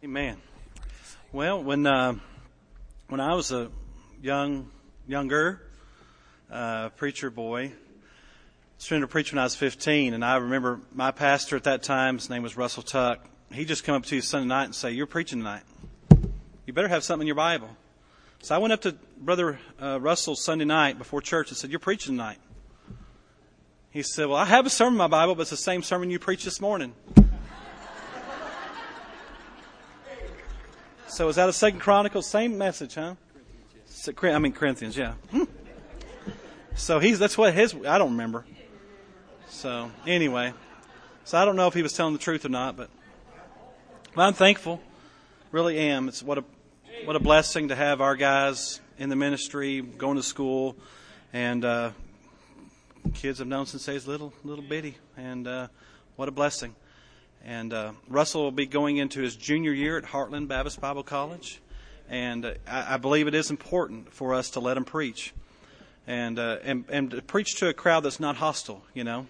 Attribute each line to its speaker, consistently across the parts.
Speaker 1: Amen. Well, when I was a younger preacher boy, I started to preach when I was 15, and I remember my pastor at that time, his name was Russell Tuck. He just come up to you Sunday night and say, "You're preaching tonight. You better have something in your Bible." So I went up to Brother Russell Sunday night before church and said, "You're preaching tonight." He said, "Well, I have a sermon in my Bible, but it's the same sermon you preached this morning." So is that a 2 Chronicles? Same message, huh? Corinthians, yeah. So that's what I don't remember. So anyway, so I don't know if he was telling the truth or not, but I'm thankful. Really am. It's what a blessing to have our guys in the ministry, going to school, and kids I've known since they was little bitty, and what a blessing. And Russell will be going into his junior year at Heartland Baptist Bible College. And I believe it is important for us to let him preach. And to preach to a crowd that's not hostile, you know.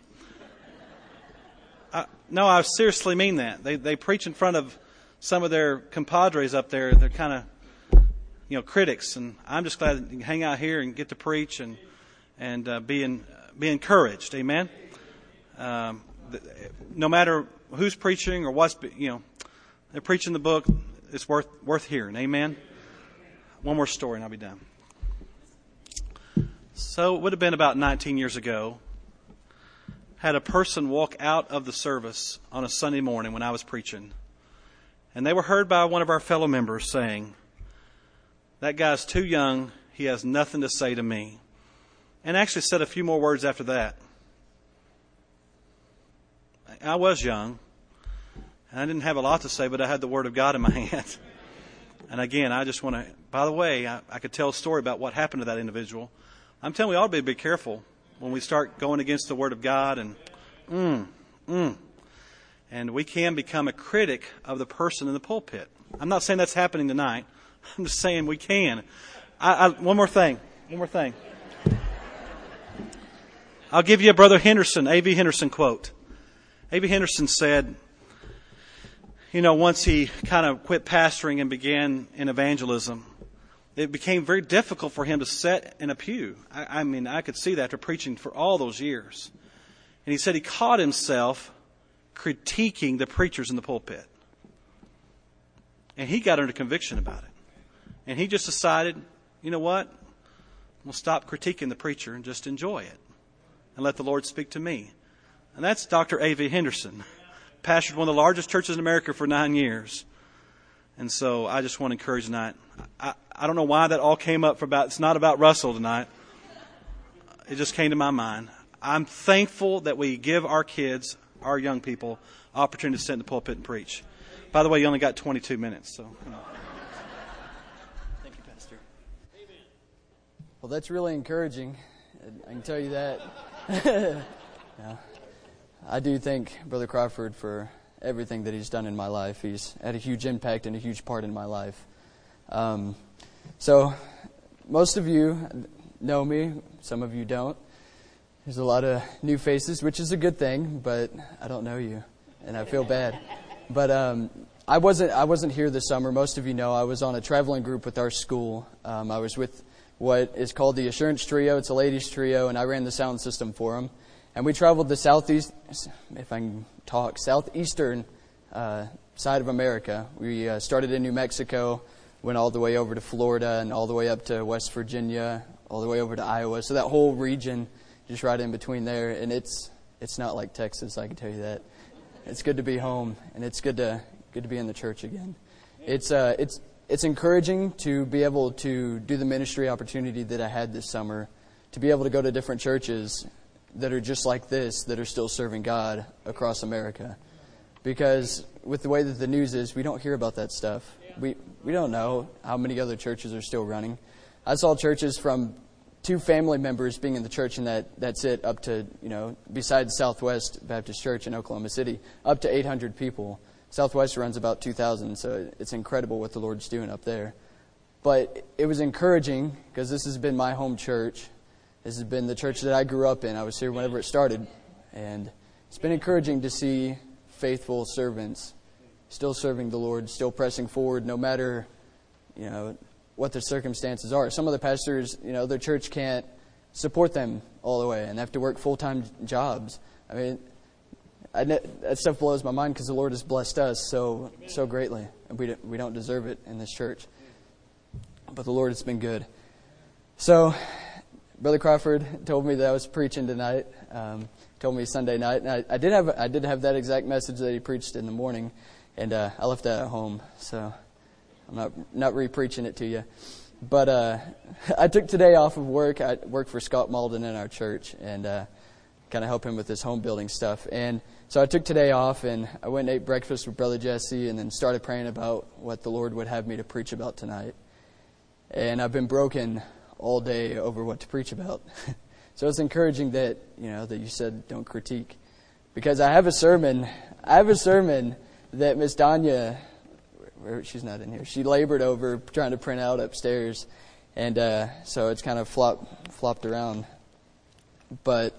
Speaker 1: No, I seriously mean that. They preach in front of some of their compadres up there. They're kind of, critics. And I'm just glad that you can hang out here and get to preach and be encouraged. Amen. No matter who's preaching or what's, they're preaching the book. It's worth hearing. Amen. One more story and I'll be done. So it would have been about 19 years ago. Had a person walk out of the service on a Sunday morning when I was preaching. And they were heard by one of our fellow members saying, "That guy's too young. He has nothing to say to me." And actually said a few more words after that. I was young, and I didn't have a lot to say, but I had the Word of God in my hand. And again, I just want to, by the way, I could tell a story about what happened to that individual. I'm telling you, we ought to be careful when we start going against the Word of God, and we can become a critic of the person in the pulpit. I'm not saying that's happening tonight. I'm just saying we can. One more thing. I'll give you a Brother Henderson, A.V. Henderson quote. A.V. Henderson said, once he kind of quit pastoring and began in evangelism, it became very difficult for him to sit in a pew. I could see that after preaching for all those years. And he said he caught himself critiquing the preachers in the pulpit. And he got under conviction about it. And he just decided, you know what? We'll stop critiquing the preacher and just enjoy it. And let the Lord speak to me. And that's Dr. A.V. Henderson. Pastored one of the largest churches in America for 9 years. And so I just want to encourage tonight. I don't know why that all came up it's not about Russell tonight. It just came to my mind. I'm thankful that we give our kids, our young people, opportunity to sit in the pulpit and preach. By the way, you only got 22 minutes, so.
Speaker 2: Thank you, Pastor. Well, that's really encouraging. I can tell you that. Yeah. I do thank Brother Crawford for everything that he's done in my life. He's had a huge impact and a huge part in my life. So most of you know me. Some of you don't. There's a lot of new faces, which is a good thing, but I don't know you, and I feel bad. But I wasn't here this summer. Most of you know I was on a traveling group with our school. I was with what is called the Assurance Trio. It's a ladies' trio, and I ran the sound system for them. And we traveled the southeastern side of America. We started in New Mexico, went all the way over to Florida, and all the way up to West Virginia, all the way over to Iowa. So that whole region, just right in between there. And it's not like Texas, I can tell you that. It's good to be home, and it's good to be in the church again. It's encouraging to be able to do the ministry opportunity that I had this summer, to be able to go to different churches that are just like this, that are still serving God across America. Because with the way that the news is, we don't hear about that stuff. We don't know how many other churches are still running. I saw churches from 2 family members being in the church, and that's it, up to, besides Southwest Baptist Church in Oklahoma City, up to 800 people. Southwest runs about 2,000, so it's incredible what the Lord's doing up there. But it was encouraging, because this has been my home church. This has been the church that I grew up in. I was here whenever it started. And it's been encouraging to see faithful servants still serving the Lord, still pressing forward, no matter, what the circumstances are. Some of the pastors, their church can't support them all the way, and they have to work full-time jobs. I mean, that stuff blows my mind because the Lord has blessed us so greatly, and we don't deserve it in this church. But the Lord has been good. So, Brother Crawford told me that I was preaching tonight. Told me Sunday night, and I did have that exact message that he preached in the morning, and I left that at home, so I'm not re-preaching it to you. But I took today off of work. I work for Scott Malden in our church, and kind of help him with his home building stuff. And so I took today off, and I went and ate breakfast with Brother Jesse, and then started praying about what the Lord would have me to preach about tonight. And I've been broken all day over what to preach about. So it's encouraging that that you said don't critique, because I have a sermon that Miss Danya, she's not in here, she labored over trying to print out upstairs, and so it's kind of flopped around. But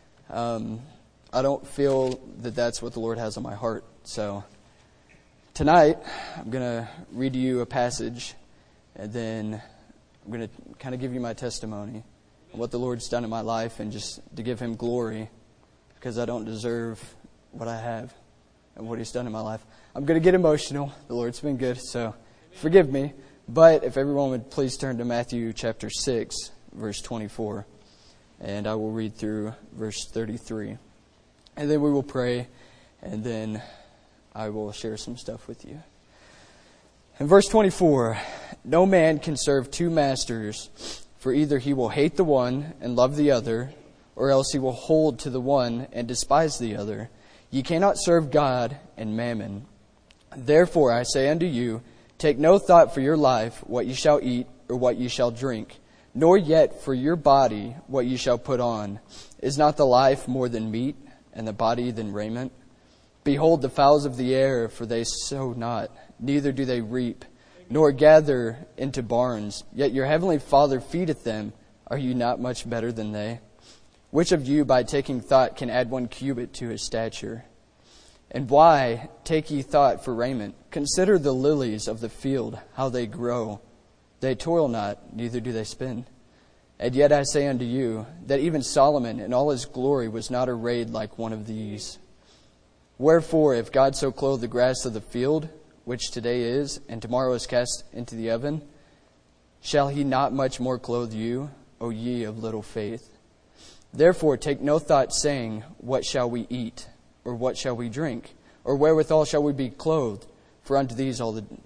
Speaker 2: I don't feel that that's what the Lord has on my heart. So tonight I'm going to read to you a passage, and then I'm going to kind of give you my testimony on what the Lord's done in my life, and just to give Him glory, because I don't deserve what I have and what He's done in my life. I'm going to get emotional. The Lord's been good, so forgive me. But if everyone would please turn to Matthew chapter 6, verse 24. And I will read through verse 33. And then we will pray, and then I will share some stuff with you. In verse 24, no man can serve two masters, for either he will hate the one and love the other, or else he will hold to the one and despise the other. Ye cannot serve God and mammon. Therefore I say unto you, take no thought for your life, what ye shall eat, or what ye shall drink, nor yet for your body what ye shall put on. Is not the life more than meat, and the body than raiment? Behold the fowls of the air, for they sow not, neither do they reap, nor gather into barns, yet your heavenly Father feedeth them. Are you not much better than they? Which of you by taking thought can add 1 cubit to his stature? And why take ye thought for raiment? Consider the lilies of the field, how they grow. They toil not, neither do they spin. And yet I say unto you, that even Solomon in all his glory was not arrayed like one of these. Wherefore, if God so clothe the grass of the field, which today is, and tomorrow is cast into the oven, shall He not much more clothe you, O ye of little faith? Therefore take no thought, saying, what shall we eat, or what shall we drink, or wherewithal shall we be clothed? For unto these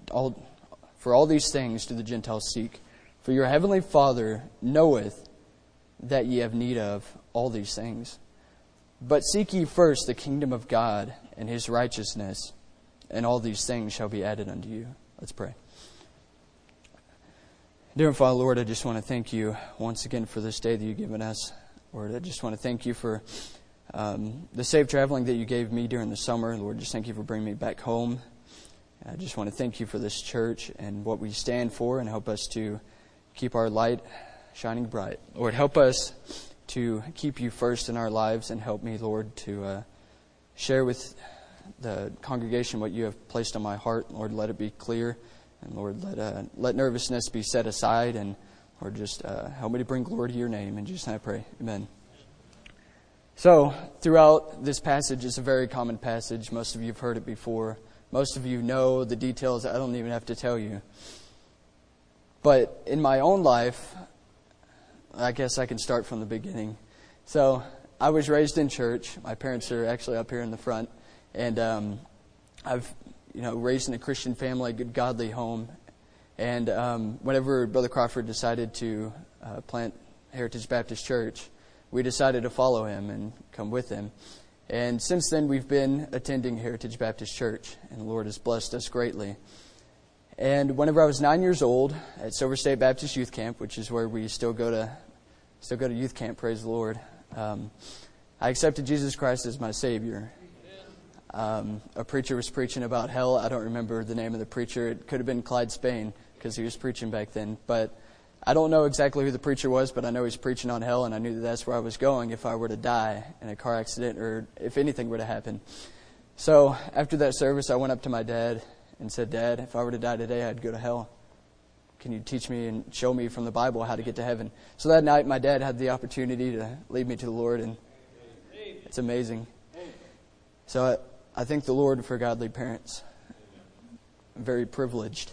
Speaker 2: for all these things do the Gentiles seek. For your heavenly Father knoweth that ye have need of all these things. But seek ye first the kingdom of God and His righteousness, and all these things shall be added unto you. Let's pray. Dear Father, Lord, I just want to thank you once again for this day that you've given us. Lord, I just want to thank you for the safe traveling that you gave me during the summer. Lord, just thank you for bringing me back home. I just want to thank you for this church and what we stand for, and help us to keep our light shining bright. Lord, help us to keep you first in our lives, and help me, Lord, to share with the congregation what you have placed on my heart. Lord, let it be clear, and Lord, let nervousness be set aside, and Lord, just help me to bring glory to your name. In Jesus' name I pray. Amen. So, throughout this passage, it's a very common passage. Most of you have heard it before. Most of you know the details. I don't even have to tell you. But in my own life, I guess I can start from the beginning. So, I was raised in church. My parents are actually up here in the front. And I've, raised in a Christian family, a good godly home. And whenever Brother Crawford decided to plant Heritage Baptist Church, we decided to follow him and come with him. And since then, we've been attending Heritage Baptist Church, and the Lord has blessed us greatly. And whenever I was 9 years old at Silver State Baptist Youth Camp, which is where we still go to youth camp, praise the Lord, I accepted Jesus Christ as my Savior. A preacher was preaching about hell. I don't remember the name of the preacher. It could have been Clyde Spain, because he was preaching back then. But I don't know exactly who the preacher was, but I know he's preaching on hell, and I knew that that's where I was going if I were to die in a car accident, or if anything were to happen. So after that service, I went up to my dad and said, "Dad, if I were to die today, I'd go to hell. Can you teach me and show me from the Bible how to get to heaven?" So that night, my dad had the opportunity to lead me to the Lord, and it's amazing. So I thank the Lord for godly parents. I'm very privileged.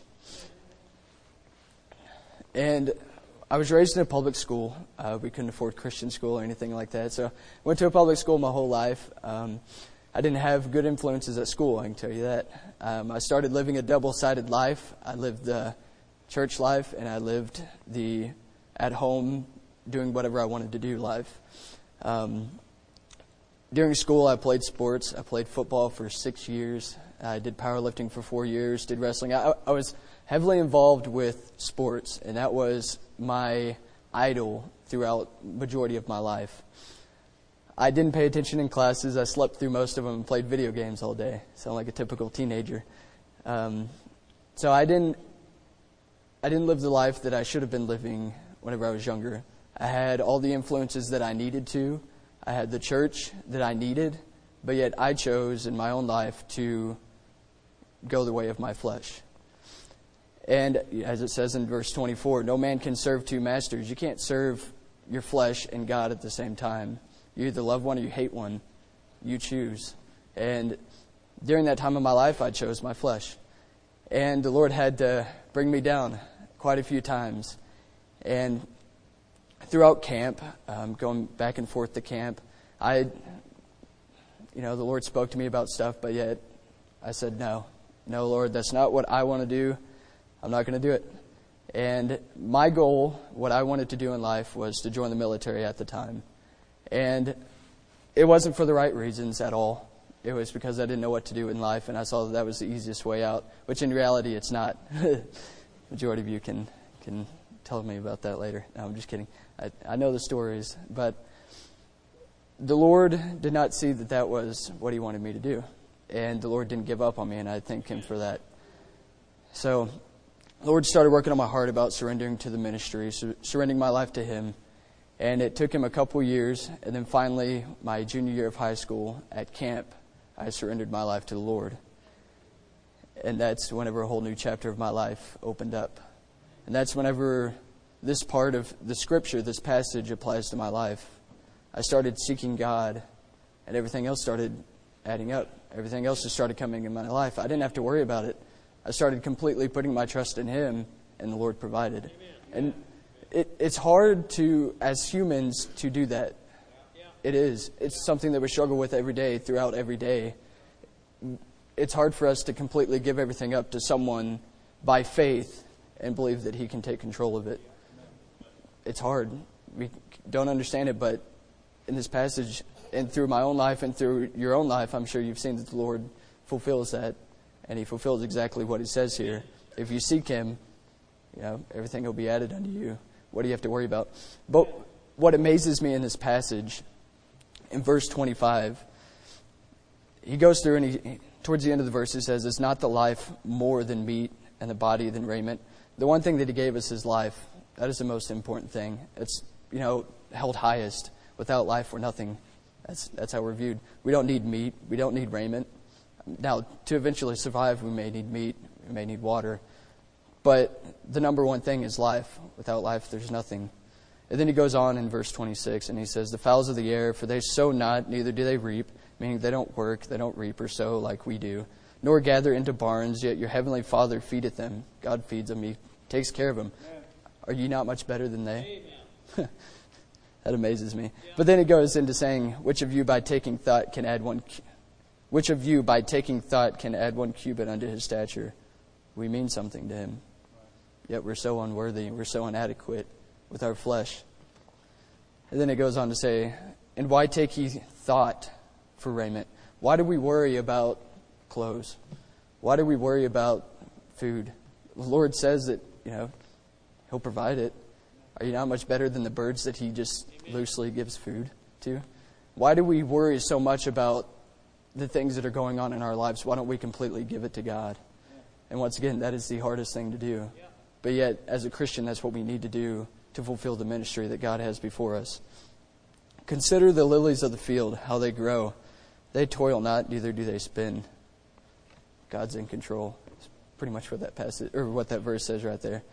Speaker 2: And I was raised in a public school. We couldn't afford Christian school or anything like that. So I went to a public school my whole life. I didn't have good influences at school, I can tell you that. I started living a double-sided life. I lived the church life, and I lived the at-home, doing whatever I wanted to do life. During school, I played sports. I played football for 6 years. I did powerlifting for 4 years, did wrestling. I was heavily involved with sports, and that was my idol throughout the majority of my life. I didn't pay attention in classes. I slept through most of them and played video games all day. Sound like a typical teenager. So I didn't live the life that I should have been living whenever I was younger. I had all the influences that I needed to. I had the church that I needed, but yet I chose in my own life to go the way of my flesh. And as it says in verse 24, no man can serve two masters. You can't serve your flesh and God at the same time. You either love one or you hate one. You choose. And during that time of my life, I chose my flesh. And the Lord had to bring me down quite a few times. And throughout camp, going back and forth to camp, the Lord spoke to me about stuff, but yet I said, no, Lord, that's not what I want to do. I'm not going to do it. And my goal, what I wanted to do in life, was to join the military at the time. And it wasn't for the right reasons at all. It was because I didn't know what to do in life, and I saw that was the easiest way out, which in reality it's not. Majority of you can tell me about that later. No, I'm just kidding. I know the stories, but the Lord did not see that was what He wanted me to do. And the Lord didn't give up on me, and I thank Him for that. So the Lord started working on my heart about surrendering to the ministry, surrendering my life to Him. And it took Him a couple years, and then finally, my junior year of high school at camp, I surrendered my life to the Lord. And that's whenever a whole new chapter of my life opened up. And that's whenever this part of the Scripture, this passage, applies to my life. I started seeking God, and everything else started adding up. Everything else just started coming in my life. I didn't have to worry about it. I started completely putting my trust in Him, and the Lord provided. And it's hard as humans, to do that. It is. It's something that we struggle with every day, throughout every day. It's hard for us to completely give everything up to someone by faith and believe that He can take control of it. It's hard. We don't understand it, but in this passage, and through my own life and through your own life, I'm sure you've seen that the Lord fulfills that, and He fulfills exactly what He says here. If you seek Him, everything will be added unto you. What do you have to worry about? But what amazes me in this passage, in verse 25, he goes through and towards the end of the verse, he says, "Is not the life more than meat, and the body than raiment?" The one thing that He gave us is life. That is the most important thing. It's, held highest. Without life, we're nothing. That's how we're viewed. We don't need meat. We don't need raiment. Now, to eventually survive, we may need meat. We may need water. But the number one thing is life. Without life, there's nothing. And then he goes on in verse 26, and he says, "The fowls of the air, for they sow not, neither do they reap," meaning they don't work, they don't reap or sow like we do, "nor gather into barns, yet your heavenly Father feedeth them." God feeds them. He takes care of them. Are you not much better than they? That amazes me. But then it goes into saying, which of you by taking thought can add one cubit unto his stature? We mean something to Him. Yet we're so unworthy, we're so inadequate with our flesh. And then it goes on to say, "And why take ye thought for raiment?" Why do we worry about clothes? Why do we worry about food? The Lord says that, He'll provide it. Are you not much better than the birds that He just loosely gives food to? Why do we worry so much about the things that are going on in our lives? Why don't we completely give it to God? And once again, that is the hardest thing to do. But yet, as a Christian, that's what we need to do to fulfill the ministry that God has before us. "Consider the lilies of the field, how they grow. They toil not, neither do they spin. God's in control. It's pretty much what that passage, or what that verse says right there.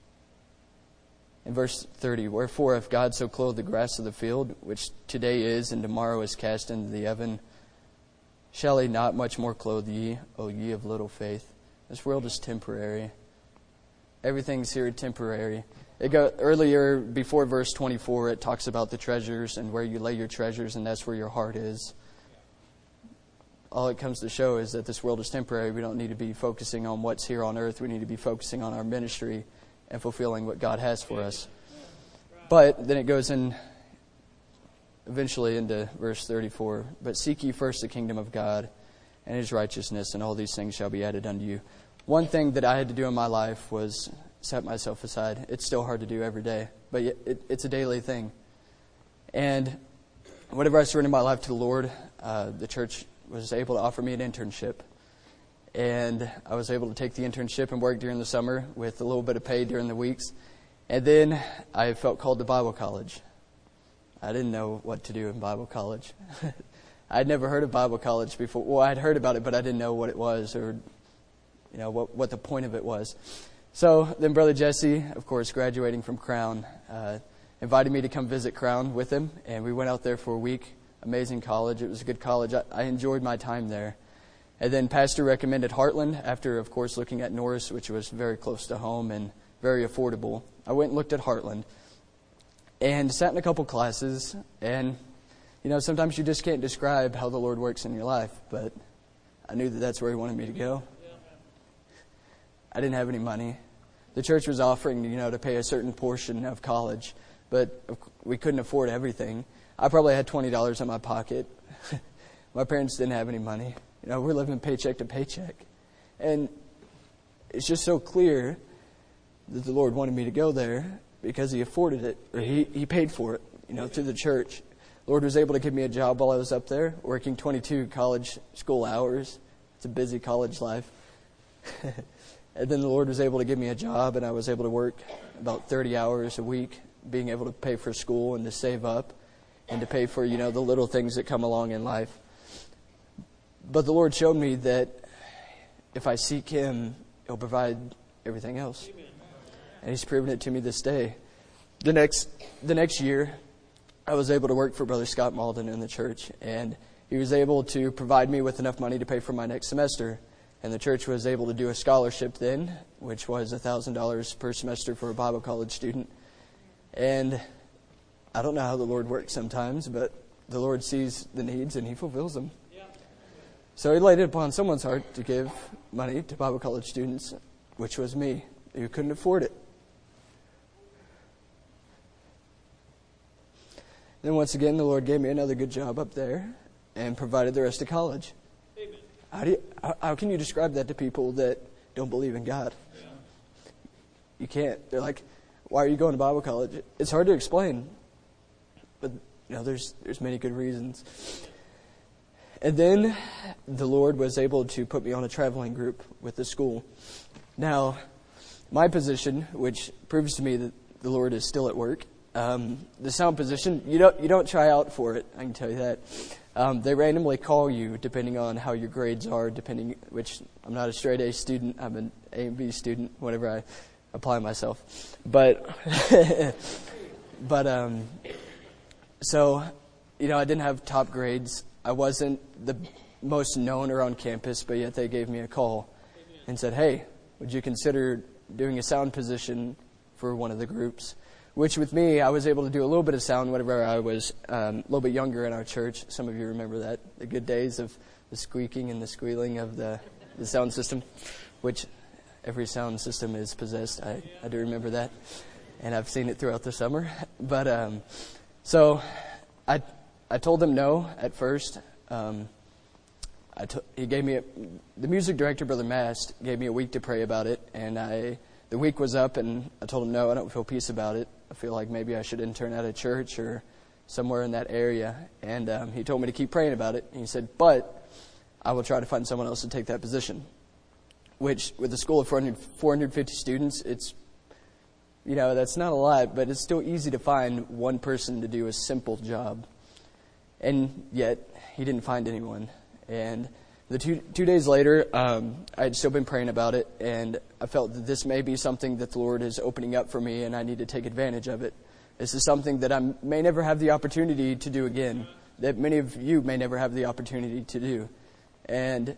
Speaker 2: In verse 30, wherefore if God so clothe the grass of the field, which today is and tomorrow is cast into the oven, shall he not much more clothe ye, O ye of little faith? This world is temporary. Everything's here temporary. Earlier, before verse 24, it talks about the treasures and where you lay your treasures, and that's where your heart is. All it comes to show is that this world is temporary. We don't need to be focusing on what's here on earth. We need to be focusing on our ministry and fulfilling what God has for us. But then it goes in eventually into verse 34. But seek ye first the kingdom of God and His righteousness, and all these things shall be added unto you. One thing that I had to do in my life was set myself aside. It's still hard to do every day, but it's a daily thing. And whenever I surrendered my life to the Lord, the church was able to offer me an internship. And I was able to take the internship and work during the summer with a little bit of pay during the weeks. And then I felt called to Bible college. I didn't know what to do in Bible college. I'd never heard of Bible college before. Well, I'd heard about it, but I didn't know what it was or, what the point of it was. So then Brother Jesse, of course, graduating from Crown, invited me to come visit Crown with him. And we went out there for a week. Amazing college. It was a good college. I enjoyed my time there. And then Pastor recommended Heartland after, of course, looking at Norris, which was very close to home and very affordable. I went and looked at Heartland and sat in a couple classes. And, sometimes you just can't describe how the Lord works in your life. But I knew that that's where He wanted me to go. I didn't have any money. The church was offering, to pay a certain portion of college. But we couldn't afford everything. I probably had $20 in my pocket. My parents didn't have any money. We're living paycheck to paycheck. And it's just so clear that the Lord wanted me to go there because He afforded it, or He paid for it, through the church. The Lord was able to give me a job while I was up there, working 22 college school hours. It's a busy college life. And then the Lord was able to give me a job, and I was able to work about 30 hours a week, being able to pay for school and to save up and to pay for, the little things that come along in life. But the Lord showed me that if I seek Him, He'll provide everything else. And He's proven it to me this day. The next year, I was able to work for Brother Scott Malden in the church. And he was able to provide me with enough money to pay for my next semester. And the church was able to do a scholarship then, which was $1,000 per semester for a Bible college student. And I don't know how the Lord works sometimes, but the Lord sees the needs and He fulfills them. So He laid it upon someone's heart to give money to Bible college students, which was me, who couldn't afford it. Then once again, the Lord gave me another good job up there and provided the rest of college. How can you describe that to people that don't believe in God? You can't. They're like, why are you going to Bible college? It's hard to explain. But, there's many good reasons. And then the Lord was able to put me on a traveling group with the school. Now, my position, which proves to me that the Lord is still at work, the sound position, you don't try out for it, I can tell you that. They randomly call you depending on how your grades are, which I'm not a straight A student, I'm an A and B student, whenever I apply myself. So, I didn't have top grades. I wasn't the most known around campus, but yet they gave me a call and said, hey, would you consider doing a sound position for one of the groups? Which with me, I was able to do a little bit of sound whenever I was a little bit younger in our church. Some of you remember that, the good days of the squeaking and the squealing of the sound system, which every sound system is possessed. I do remember that, and I've seen it throughout the summer. But so I told them no at first. He gave me the music director, Brother Mast, gave me a week to pray about it, and the week was up, and I told him no, I don't feel peace about it. I feel like maybe I should intern at a church or somewhere in that area. And he told me to keep praying about it. And he said, but I will try to find someone else to take that position. Which, with a school of 450 students, it's, that's not a lot, but it's still easy to find one person to do a simple job. And yet, he didn't find anyone. And the two days later, I had still been praying about it, and I felt that this may be something that the Lord is opening up for me, and I need to take advantage of it. This is something that I may never have the opportunity to do again, that many of you may never have the opportunity to do. And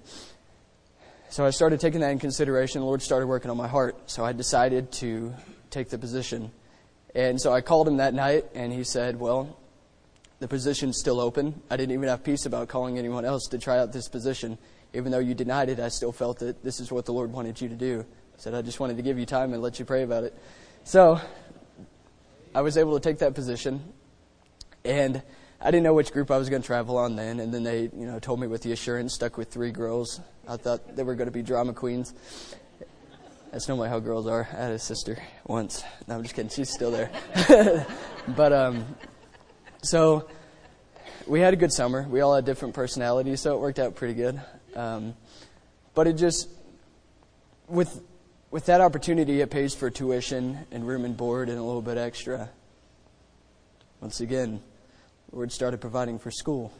Speaker 2: so I started taking that in consideration. The Lord started working on my heart, so I decided to take the position. And so I called him that night, and he said, well, the position's still open. I didn't even have peace about calling anyone else to try out this position. Even though you denied it, I still felt that this is what the Lord wanted you to do. I said, I just wanted to give you time and let you pray about it. So I was able to take that position, and I didn't know which group I was going to travel on then. And then they, told me with the assurance, stuck with 3 girls. I thought they were going to be drama queens. That's normally how girls are. I had a sister once. No, I'm just kidding. She's still there. But, so we had a good summer. We all had different personalities, so it worked out pretty good. But it just, with that opportunity, it pays for tuition and room and board and a little bit extra. Once again, the Lord started providing for school.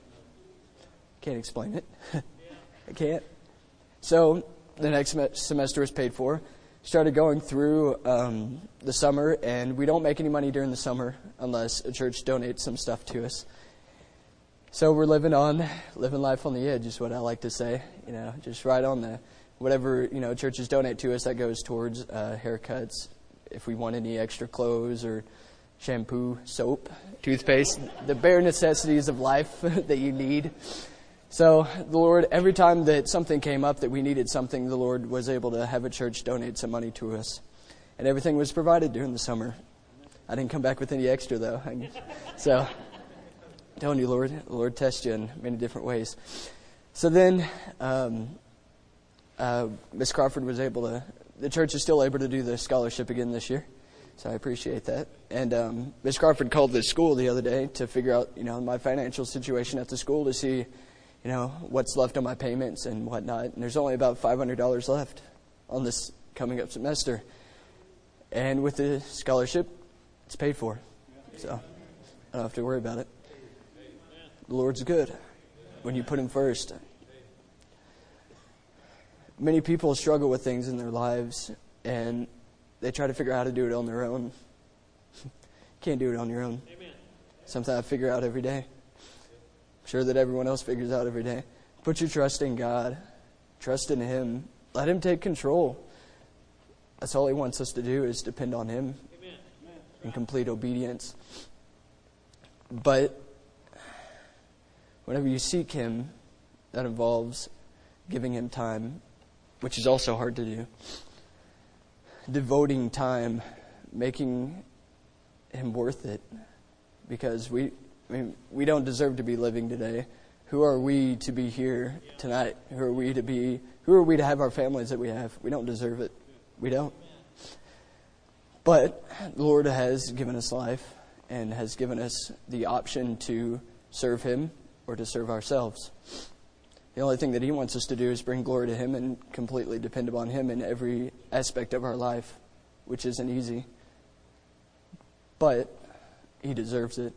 Speaker 2: Can't explain it. I can't. So the next semester was paid for. Started going through the summer, and we don't make any money during the summer unless a church donates some stuff to us. So we're living life on the edge is what I like to say. Just right on the whatever churches donate to us, that goes towards haircuts. If we want any extra clothes or shampoo, soap, toothpaste, the bare necessities of life that you need. So the Lord, every time that something came up that we needed something, the Lord was able to have a church donate some money to us. And everything was provided during the summer. I didn't come back with any extra, though. So, I'm telling you, the Lord tests you in many different ways. So then, Miss Crawford was the church is still able to do the scholarship again this year. So I appreciate that. And Miss Crawford called the school the other day to figure out, my financial situation at the school to see what's left on my payments and whatnot. And there's only about $500 left on this coming up semester. And with the scholarship, it's paid for. So I don't have to worry about it. The Lord's good when you put Him first. Many people struggle with things in their lives, and they try to figure out how to do it on their own. Can't do it on your own. Something I figure out every day. I'm sure that everyone else figures out every day. Put your trust in God. Trust in Him. Let Him take control. That's all He wants us to do, is depend on Him in complete obedience. But whenever you seek Him, that involves giving Him time, which is also hard to do. Devoting time, making Him worth it, because we don't deserve to be living today. Who are we to be here tonight? Who are we to have our families that we have? We don't deserve it. We don't. But the Lord has given us life and has given us the option to serve Him or to serve ourselves. The only thing that He wants us to do is bring glory to Him and completely depend upon Him in every aspect of our life, which isn't easy. But He deserves it.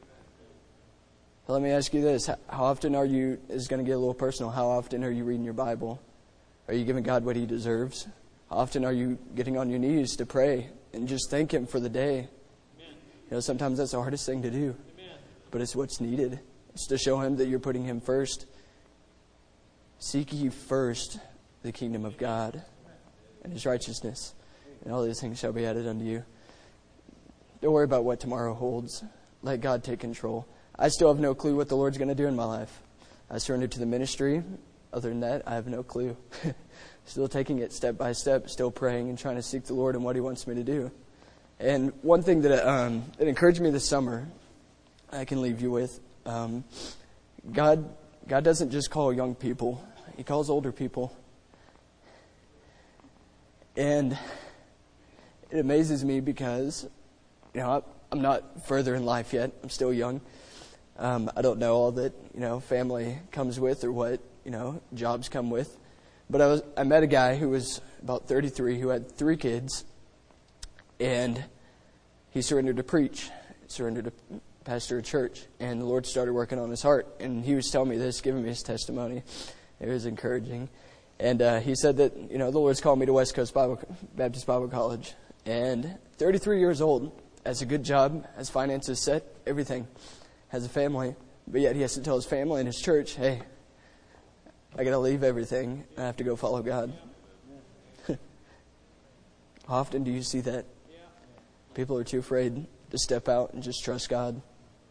Speaker 2: So let me ask you this. How often is going to get a little personal, how often are you reading your Bible? Are you giving God what He deserves? How often are you getting on your knees to pray and just thank Him for the day? Sometimes that's the hardest thing to do. But it's what's needed. It's to show Him that you're putting Him first. Seek ye first the kingdom of God and His righteousness, and all these things shall be added unto you. Don't worry about what tomorrow holds. Let God take control. I still have no clue what the Lord's going to do in my life. I surrendered to the ministry. Other than that, I have no clue. Still taking it step by step, still praying and trying to seek the Lord and what He wants me to do. And one thing that encouraged me this summer, I can leave you with, God doesn't just call young people. He calls older people. And it amazes me because, I'm not further in life yet. I'm still young. I don't know all that, family comes with or what, jobs come with. But I met a guy who was about 33 who had 3 kids. And he surrendered to preach, surrendered to pastor a church, and the Lord started working on his heart. And he was telling me this, giving me his testimony. It was encouraging. And he said that, the Lord's called me to West Coast Baptist Bible College. And 33 years old, has a good job, has finances set, everything, has a family. But yet he has to tell his family and his church, hey, I got to leave everything. I have to go follow God. How often do you see that? People are too afraid to step out and just trust God.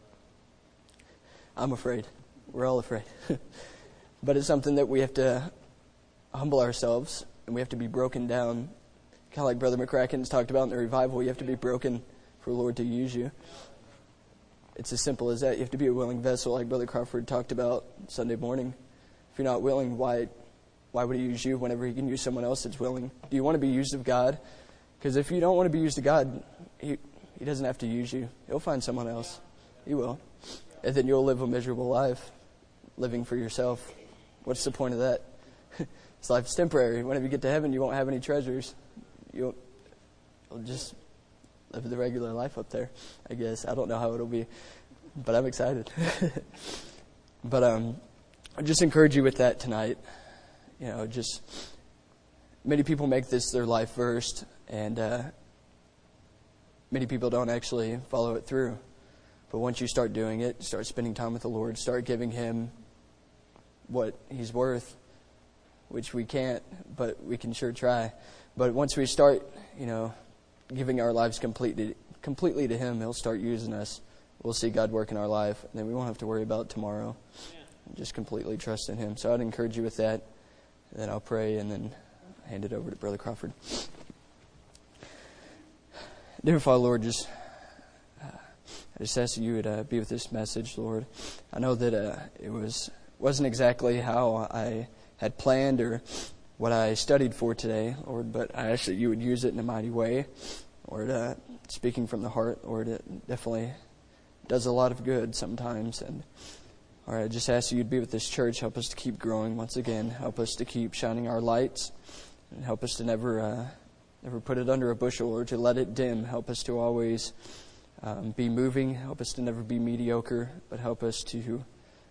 Speaker 2: I'm afraid. We're all afraid. But it's something that we have to humble ourselves, and we have to be broken down. Kind of like Brother McCracken's talked about in the revival, you have to be broken for the Lord to use you. It's as simple as that. You have to be a willing vessel, like Brother Crawford talked about Sunday morning. If you're not willing, why would He use you whenever He can use someone else that's willing? Do you want to be used of God? Because if you don't want to be used of God, He doesn't have to use you. He'll find someone else. He will. And then you'll live a miserable life, living for yourself. What's the point of that? This life's temporary. Whenever you get to heaven, you won't have any treasures. You'll just live the regular life up there, I guess. I don't know how it'll be, but I'm excited. But I just encourage you with that tonight. Just many people make this their life verse, and many people don't actually follow it through. But once you start doing it, start spending time with the Lord, start giving Him what He's worth, which we can't, but we can sure try. But once we start, giving our lives completely to Him, He'll start using us. We'll see God work in our life, and then we won't have to worry about tomorrow. Just completely trust in Him. So I'd encourage you with that. And then I'll pray, and then hand it over to Brother Crawford. Dear Father, Lord, I just ask that you would be with this message, Lord. I know that it wasn't exactly how I had planned or what I studied for today, Lord, but I ask that you would use it in a mighty way. Lord, speaking from the heart, Lord, it definitely does a lot of good sometimes. And Lord, I just ask that you'd be with this church. Help us to keep growing once again. Help us to keep shining our lights. And help us to never put it under a bushel or to let it dim. Help us to always be moving. Help us to never be mediocre, but help us to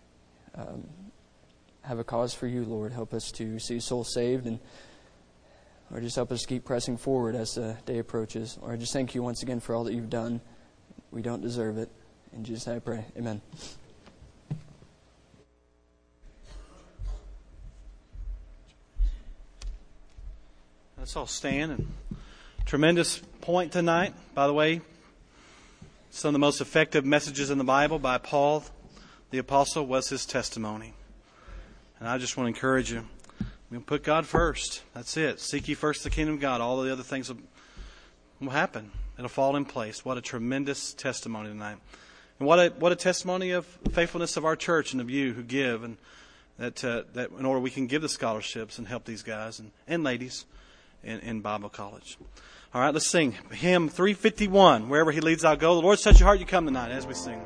Speaker 2: have a cause for you, Lord. Help us to see souls saved, and Lord, just help us to keep pressing forward as the day approaches. Lord, just thank you once again for all that you've done. We don't deserve it. In Jesus' name I pray. Amen.
Speaker 1: Let's all stand. And tremendous point tonight. By the way, some of the most effective messages in the Bible by Paul, the apostle, was his testimony. And I just want to encourage you. We'll put God first. That's it. Seek ye first the kingdom of God. All the other things will happen. It'll fall in place. What a tremendous testimony tonight. And what a testimony of faithfulness of our church and of you who give, and that in order we can give the scholarships and help these guys and ladies in Bible college. All right, let's sing hymn 351. Wherever He leads, I'll go. The Lord set your heart, you come tonight as we sing.